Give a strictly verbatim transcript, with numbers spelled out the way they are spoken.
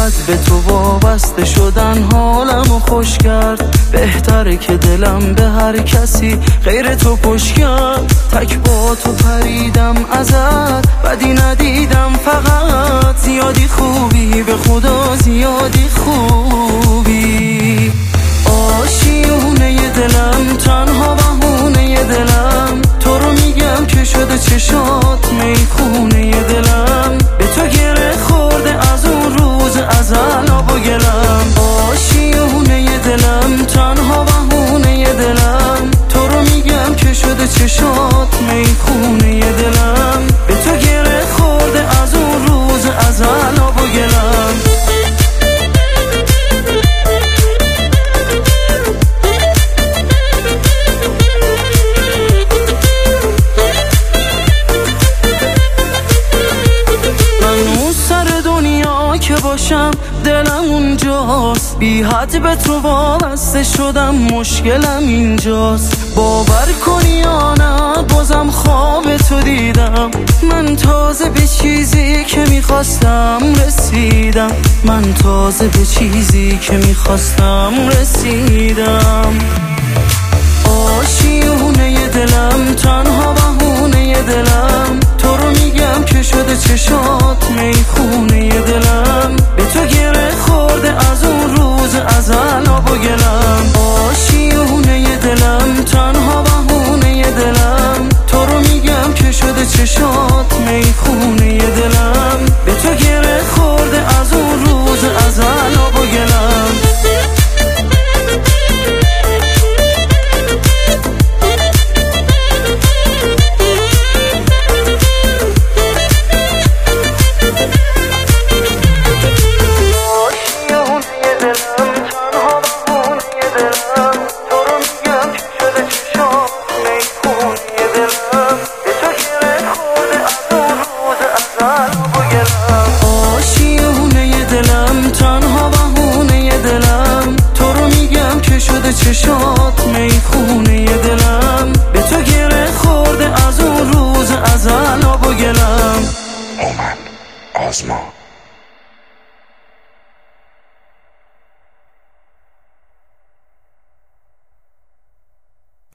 حد به تو وابسته شدن حالمو خوش کرد. بهتره که دلم به هر کسی غیر تو پشت کرد. تک با تو پریدم ازت، بدی ندیدم فقط. زیادی خوبی به خدا، زیادی خوبی. آشیونه دلم، تنها بهونه دلم، تو رو میگم که شده چشات میخونه دلم. به تو گره خورده از اون روز ازل آب و گلم. آشیونه دلم، تنها بهونه دلم، تو رو میگم که شده چشات میخونه دلم. به تو گره خورده از اون روز ازل آب و گلم. که باشم دلم اونجاست، بی حد به تو وابسته شدم، مشکلم اینجاست. باور کنی یا نه بازم خواب تو دیدم. من تازه به چیزی که میخواستم رسیدم. من تازه به چیزی که میخواستم رسیدم. آشیونه دلم، تنها بهونه دلم، تو رو میگم که شده چشات میخونه دلم. به تو گره خورده از اون روز ازل آب و گلم. آشیونه دلم، تنها بهونه دلم، تو رو میگم که شده چشات میخونه دلم. به تو گره خورده از اون روز ازل آب و گلم. تنها بهونه دلم، تو رو میگم که شده چشات میخونه دلم. به تو گره خورده از اون روز ازل آب و گلم. هومن آزما.